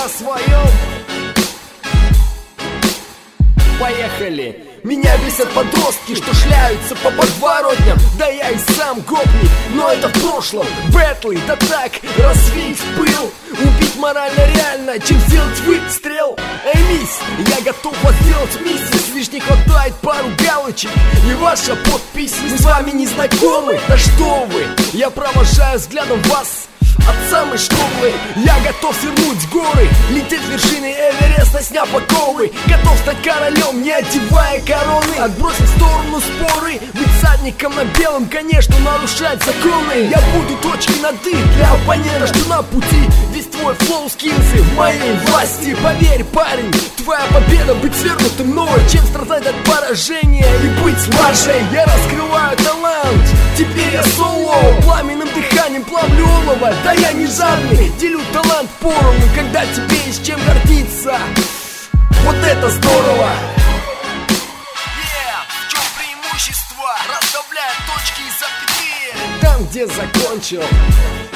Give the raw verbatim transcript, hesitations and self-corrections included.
своем. Поехали! Меня бесят подростки, что шляются по подворотням. Да я и сам гопник, но это в прошлом. Бэтлы, да так, развеять пыл. Убить морально реально, чем сделать выстрел. Эй, мисс, я готов вас сделать миссис. Лишь не хватает пару галочек и ваша подпись. Мы с вами не знакомы, да что вы. Я провожаю взглядом вас от самой школы. Я готов свернуть горы, лететь в вершины Эвереста, сняв оковы. Готов стать королем, не одевая короны. Отбросить в сторону споры, быть всадником на белом, конечно, нарушать законы. Я буду точкой над «и» для оппонента, что на пути. Весь твой флоу, скиллсы в моей власти. Поверь, парень, твоя победа быть свергнутым мной, чем страдать от поражения и быть вашей. Я раскрываю талант, теперь я соло. Пламенным дыханием плавлю олово. Да я не жадный, делю талант поровну, когда тебе есть чем гордиться. Вот это здорово! Yeah, в чем преимущество? Расставляя точки и запятые там, где закончил.